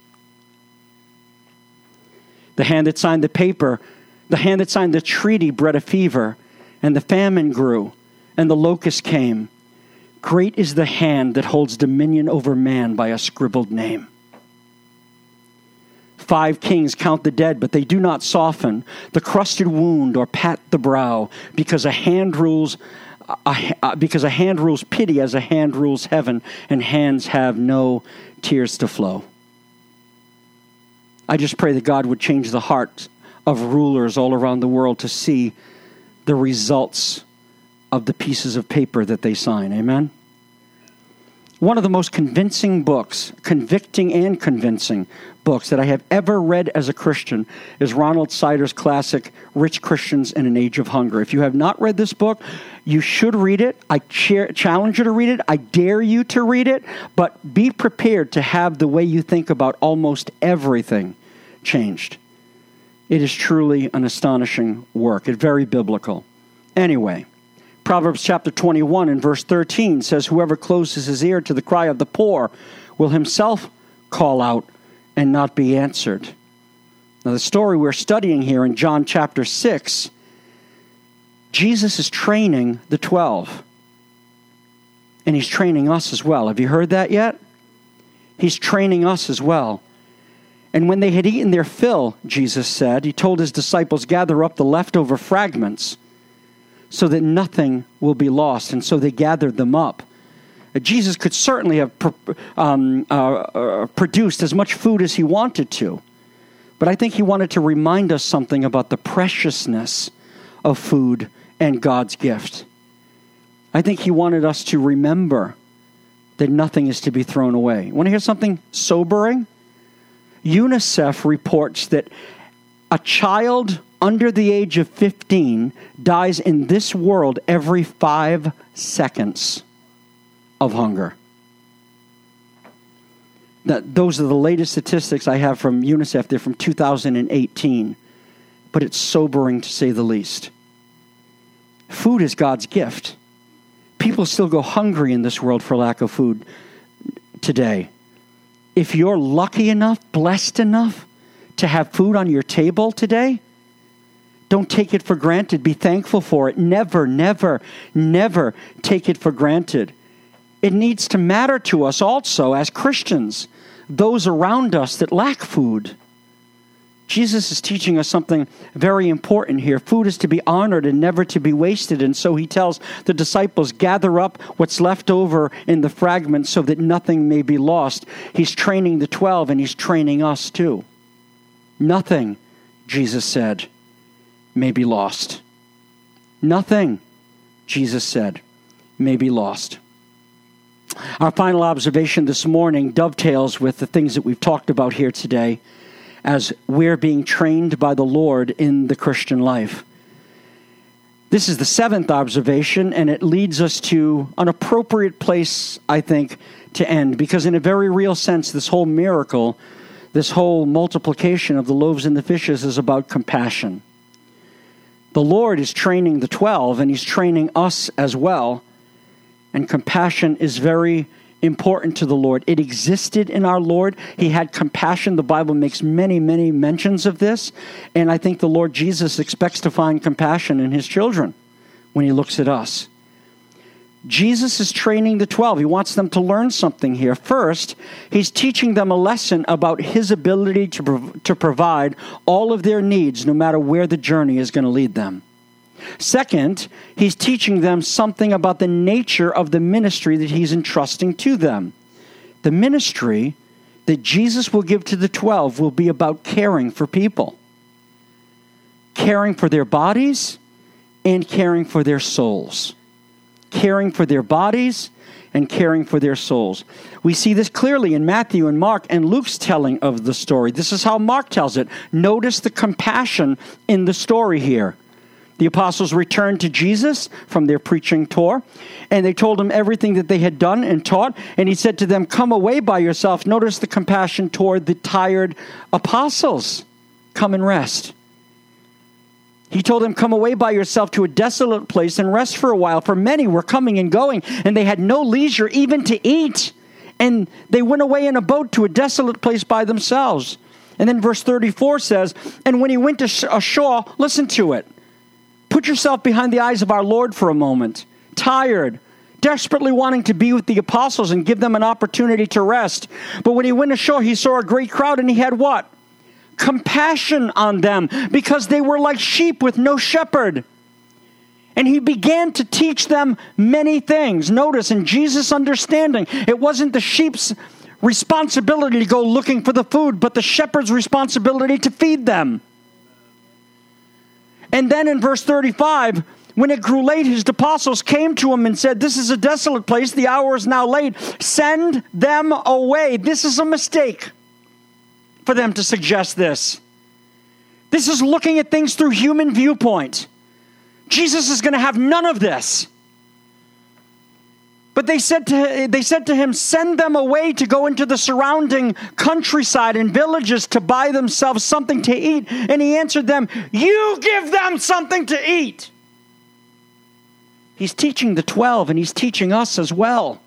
The hand that signed the paper, the hand that signed the treaty bred a fever, and the famine grew, and the locust came. Great is the hand that holds dominion over man by a scribbled name. Five kings count the dead, but they do not soften the crusted wound or pat the brow, because a hand rules, a, a, because a hand rules pity as a hand rules heaven, and hands have no tears to flow. I just pray that God would change the hearts of rulers all around the world to see the results of the pieces of paper that they sign. Amen? One of the most convincing books, convicting and convincing books that I have ever read as a Christian is Ronald Sider's classic, Rich Christians in an Age of Hunger. If you have not read this book, you should read it. I challenge you to read it. I dare you to read it. But be prepared to have the way you think about almost everything changed. It is truly an astonishing work. It's very biblical. Anyway, Proverbs chapter twenty-one and verse thirteen says, whoever closes his ear to the cry of the poor will himself call out and not be answered. Now, the story we're studying here in John chapter six, Jesus is training the twelve. And he's training us as well. Have you heard that yet? He's training us as well. And when they had eaten their fill, Jesus said, he told his disciples, gather up the leftover fragments so that nothing will be lost. And so they gathered them up. Jesus could certainly have um, uh, uh, produced as much food as he wanted to. But I think he wanted to remind us something about the preciousness of food and God's gift. I think he wanted us to remember that nothing is to be thrown away. Want to hear something sobering? UNICEF reports that a child under the age of fifteen dies in this world every five seconds of hunger. That, those are the latest statistics I have from UNICEF. They're from two thousand eighteen. But it's sobering to say the least. Food is God's gift. People still go hungry in this world for lack of food today. If you're lucky enough, blessed enough to have food on your table today, don't take it for granted. Be thankful for it. Never, never, never take it for granted. It needs to matter to us also as Christians, those around us that lack food. Jesus is teaching us something very important here. Food is to be honored and never to be wasted. And so he tells the disciples, gather up what's left over in the fragments so that nothing may be lost. He's training the twelve and he's training us too. Nothing, Jesus said, may be lost. Nothing, Jesus said, may be lost. Our final observation this morning dovetails with the things that we've talked about here today as we're being trained by the Lord in the Christian life. This is the seventh observation, and it leads us to an appropriate place, I think, to end. Because in a very real sense, this whole miracle, this whole multiplication of the loaves and the fishes is about compassion. The Lord is training the twelve, and he's training us as well. And compassion is very important to the Lord. It existed in our Lord. He had compassion. The Bible makes many, many mentions of this. And I think the Lord Jesus expects to find compassion in his children when he looks at us. Jesus is training the twelve. He wants them to learn something here. First, he's teaching them a lesson about his ability to, prov- to provide all of their needs, no matter where the journey is going to lead them. Second, he's teaching them something about the nature of the ministry that he's entrusting to them. The ministry that Jesus will give to the twelve will be about caring for people. Caring for their bodies and caring for their souls. Caring for their bodies and caring for their souls. We see this clearly in Matthew and Mark and Luke's telling of the story. This is how Mark tells it. Notice the compassion in the story here. The apostles returned to Jesus from their preaching tour, and they told him everything that they had done and taught, and he said to them, "Come away by yourself." Notice the compassion toward the tired apostles. Come and rest. He told them, "Come away by yourself to a desolate place and rest for a while." For many were coming and going, and they had no leisure even to eat. And they went away in a boat to a desolate place by themselves. And then verse thirty-four says, "And when he went ashore," listen to it. Put yourself behind the eyes of our Lord for a moment. Tired, desperately wanting to be with the apostles and give them an opportunity to rest. But when he went ashore, he saw a great crowd, and he had what? Compassion on them, because they were like sheep with no shepherd. And he began to teach them many things. Notice, in Jesus' understanding, it wasn't the sheep's responsibility to go looking for the food, but the shepherd's responsibility to feed them. And then in verse thirty-five, when it grew late, his apostles came to him and said, "This is a desolate place. The hour is now late. Send them away." This is a mistake for them to suggest this. This is looking at things through human viewpoint. Jesus is going to have none of this. But they said to they said to him, "Send them away to go into the surrounding countryside and villages to buy themselves something to eat." And he answered them, "You give them something to eat." He's teaching the twelve, and he's teaching us as well.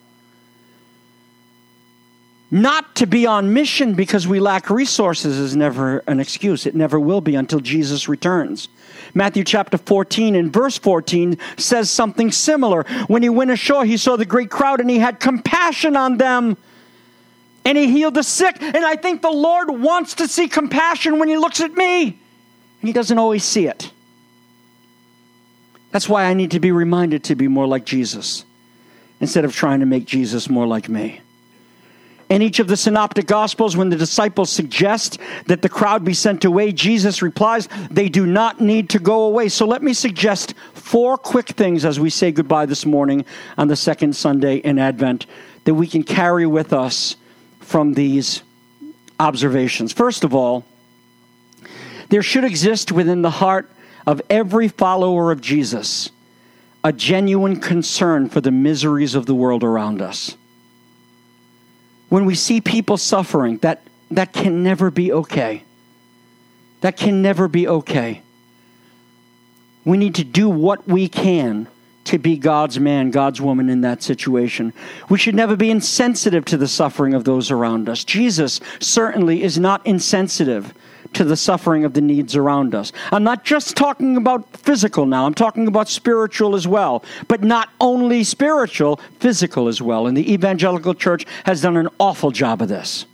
Not to be on mission because we lack resources is never an excuse. It never will be until Jesus returns. Matthew chapter fourteen and verse fourteen says something similar. When he went ashore, he saw the great crowd, and he had compassion on them, and he healed the sick. And I think the Lord wants to see compassion when he looks at me, and he doesn't always see it. That's why I need to be reminded to be more like Jesus instead of trying to make Jesus more like me. In each of the synoptic gospels, when the disciples suggest that the crowd be sent away, Jesus replies, they do not need to go away. So let me suggest four quick things as we say goodbye this morning on the second Sunday in Advent that we can carry with us from these observations. First of all, there should exist within the heart of every follower of Jesus a genuine concern for the miseries of the world around us. When we see people suffering, that, that can never be okay. That can never be okay. We need to do what we can to be God's man, God's woman in that situation. We should never be insensitive to the suffering of those around us. Jesus certainly is not insensitive to the suffering of the needs around us. I'm not just talking about physical now. I'm talking about spiritual as well. But not only spiritual, physical as well. And the evangelical church has done an awful job of this.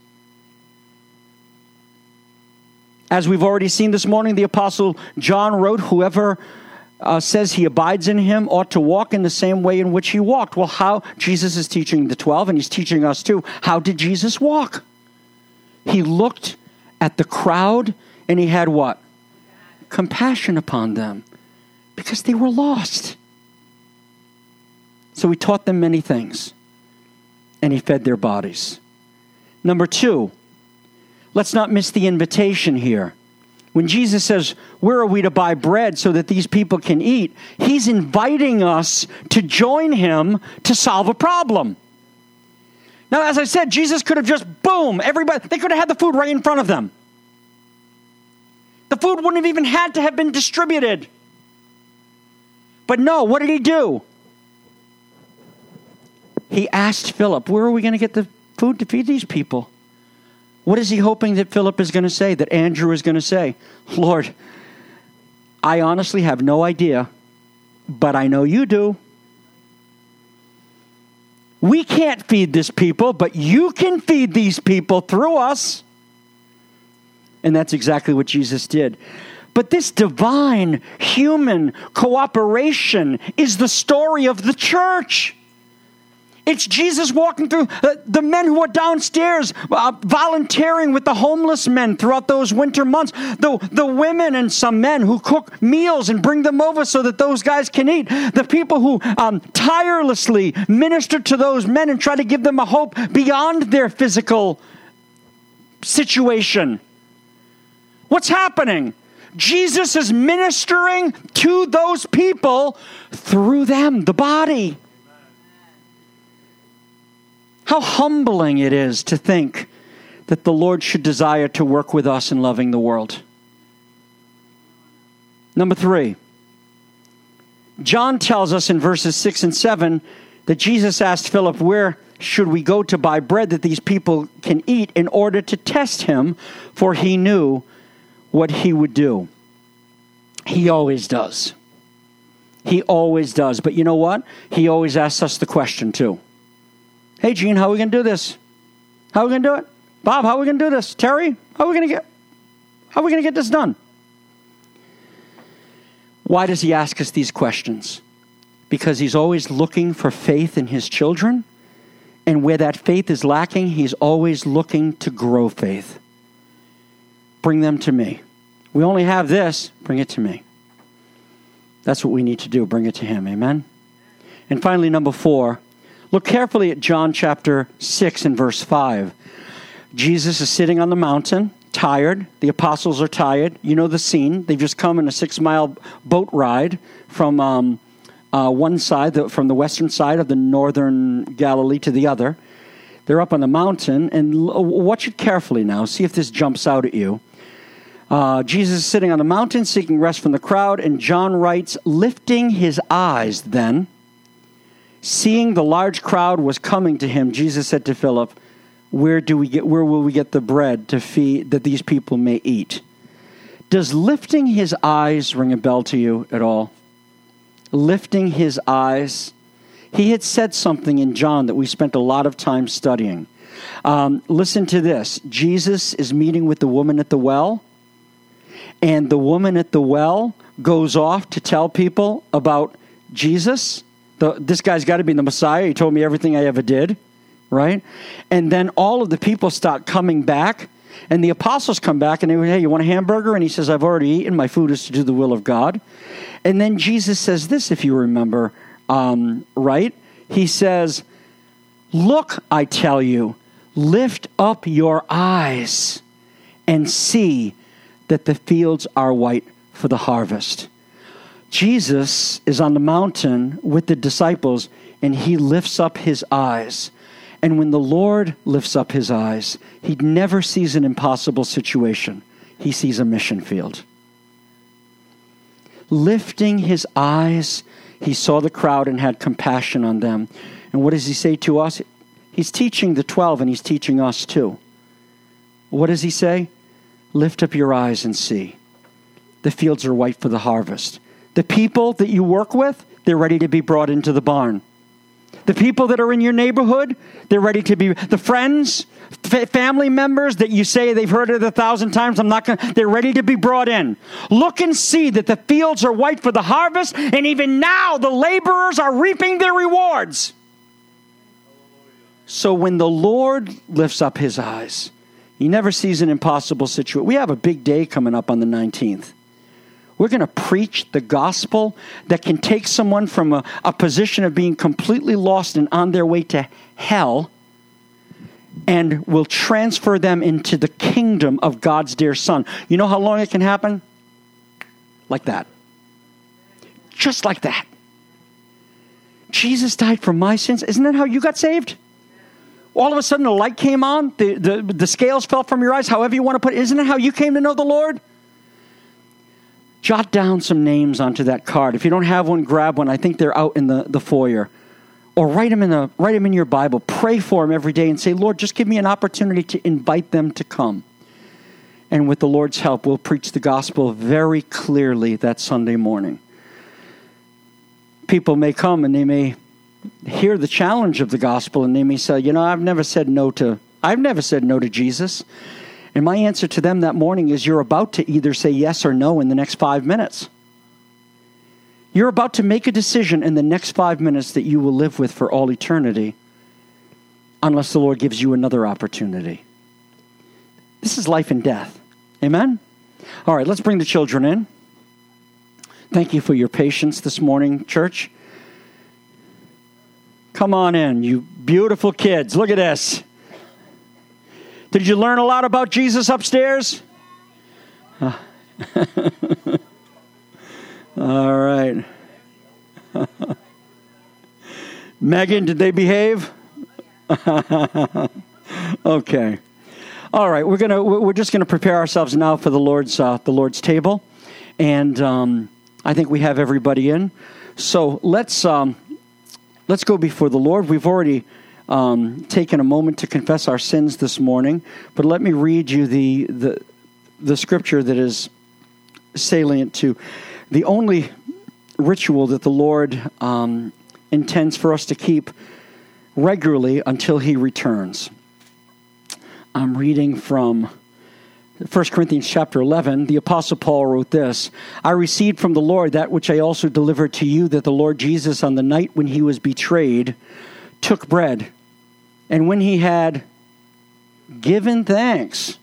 As we've already seen this morning, the Apostle John wrote, whoever uh, says he abides in him ought to walk in the same way in which he walked. Well, how? Jesus is teaching the twelve, and he's teaching us too. How did Jesus walk? He looked at the crowd, and he had what? Compassion upon them, because they were lost. So he taught them many things, and he fed their bodies. Number two, let's not miss the invitation here. When Jesus says, where are we to buy bread so that these people can eat? He's inviting us to join him to solve a problem. Now, as I said, Jesus could have just, boom, everybody, they could have had the food right in front of them. The food wouldn't have even had to have been distributed. But no, what did he do? He asked Philip, where are we going to get the food to feed these people? What is he hoping that Philip is going to say, that Andrew is going to say? Lord, I honestly have no idea, but I know you do. We can't feed this people, but you can feed these people through us. And that's exactly what Jesus did. But this divine human cooperation is the story of the church. It's Jesus walking through, uh, the men who are downstairs uh, volunteering with the homeless men throughout those winter months. The, the women and some men who cook meals and bring them over so that those guys can eat. The people who um, tirelessly minister to those men and try to give them a hope beyond their physical situation. What's happening? Jesus is ministering to those people through them, the body. How humbling it is to think that the Lord should desire to work with us in loving the world. Number three, John tells us in verses six and seven that Jesus asked Philip, where should we go to buy bread that these people can eat, in order to test him, for he knew what he would do. He always does. He always does. But you know what? He always asks us the question too. Hey, Gene, how are we going to do this? How are we going to do it? Bob, how are we going to do this? Terry, how are we going to get, how are we going to get this done? Why does he ask us these questions? Because he's always looking for faith in his children. And where that faith is lacking, he's always looking to grow faith. Bring them to me. We only have this. Bring it to me. That's what we need to do. Bring it to him. Amen? And finally, number four. Look carefully at John chapter six and verse five. Jesus is sitting on the mountain, tired. The apostles are tired. You know the scene. They've just come in a six-mile boat ride from um, uh, one side, the, from the western side of the northern Galilee to the other. They're up on the mountain, and l- watch it carefully now. See if this jumps out at you. Uh, Jesus is sitting on the mountain, seeking rest from the crowd, and John writes, lifting his eyes then, seeing the large crowd was coming to him, Jesus said to Philip, where do we get, where will we get the bread to feed, that these people may eat? Does lifting his eyes ring a bell to you at all? Lifting his eyes. He had said something in John that we spent a lot of time studying. Um, listen to this. Jesus is meeting with the woman at the well, and the woman at the well goes off to tell people about Jesus. The, this guy's got to be the Messiah. He told me everything I ever did, right? And then all of the people start coming back, and the apostles come back, and they go, hey, you want a hamburger? And he says, I've already eaten. My food is to do the will of God. And then Jesus says this, if you remember, um, right? He says, look, I tell you, lift up your eyes and see that the fields are white for the harvest. Jesus is on the mountain with the disciples, and he lifts up his eyes. And when the Lord lifts up his eyes, he never sees an impossible situation. He sees a mission field. Lifting his eyes, he saw the crowd and had compassion on them. And what does he say to us? He's teaching the twelve, and he's teaching us too. What does he say? Lift up your eyes and see. The fields are white for the harvest. The people that you work with, they're ready to be brought into the barn. The people that are in your neighborhood, they're ready to be, the friends, f- family members that you say they've heard it a thousand times, I'm not going to, they're ready to be brought in. Look and see that the fields are white for the harvest, and even now the laborers are reaping their rewards. So when the Lord lifts up his eyes, he never sees an impossible situation. We have a big day coming up on the nineteenth. We're going to preach the gospel that can take someone from a, a position of being completely lost and on their way to hell, and will transfer them into the kingdom of God's dear Son. You know how long it can happen? Like that. Just like that. Jesus died for my sins. Isn't that how you got saved? All of a sudden the light came on, the, the, the scales fell from your eyes, however you want to put it. Isn't that how you came to know the Lord? Jot down some names onto that card. If you don't have one, grab one. I think they're out in the, the foyer. Or write them in the write them in your Bible. Pray for them every day and say, Lord, just give me an opportunity to invite them to come. And with the Lord's help, we'll preach the gospel very clearly that Sunday morning. People may come and they may hear the challenge of the gospel, and they may say, you know, I've never said no to I've never said no to Jesus. And my answer to them that morning is, you're about to either say yes or no in the next five minutes. You're about to make a decision in the next five minutes that you will live with for all eternity, unless the Lord gives you another opportunity. This is life and death. Amen? All right, let's bring the children in. Thank you for your patience this morning, church. Come on in, you beautiful kids. Look at this. Did you learn a lot about Jesus upstairs? Uh, all right. Megan, did they behave? Okay. All right, we're gonna we're just gonna prepare ourselves now for the Lord's uh, the Lord's table, and um, I think we have everybody in. So let's um, let's go before the Lord. We've already um, taken a moment to confess our sins this morning, but let me read you the the the scripture that is salient to the only ritual that the Lord um, intends for us to keep regularly until He returns. I'm reading from First Corinthians chapter eleven. The Apostle Paul wrote this: I received from the Lord that which I also delivered to you, that the Lord Jesus, on the night when He was betrayed, took bread, and when He had given thanks,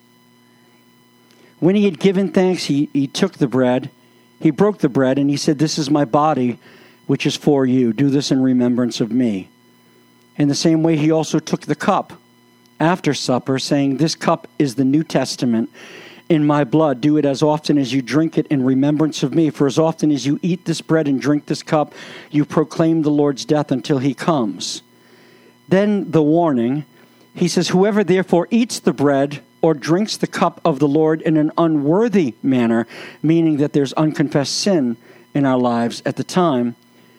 when He had given thanks, He, he took the bread, He broke the bread, and He said, this is my body, which is for you. Do this in remembrance of me. In the same way, He also took the cup after supper, saying, this cup is the New Testament in my blood. Do it as often as you drink it in remembrance of me. For as often as you eat this bread and drink this cup, you proclaim the Lord's death until He comes. Then the warning, he says, whoever therefore eats the bread or drinks the cup of the Lord in an unworthy manner, meaning that there's unconfessed sin in our lives at the time,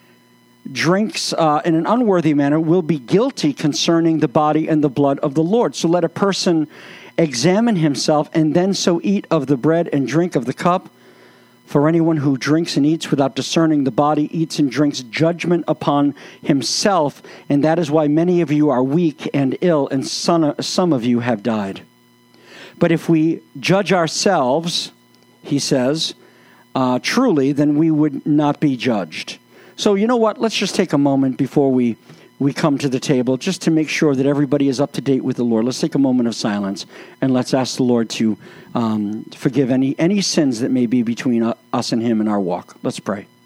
drinks uh, in an unworthy manner, will be guilty concerning the body and the blood of the Lord. So let a person examine himself, and then so eat of the bread and drink of the cup. For anyone who drinks and eats without discerning the body eats and drinks judgment upon himself, and that is why many of you are weak and ill, and some, some of you have died. But if we judge ourselves, he says, uh, truly, then we would not be judged. So you know what? Let's just take a moment before we, we come to the table, just to make sure that everybody is up to date with the Lord. Let's take a moment of silence, and let's ask the Lord to um, forgive any, any sins that may be between us and Him in our walk. Let's pray.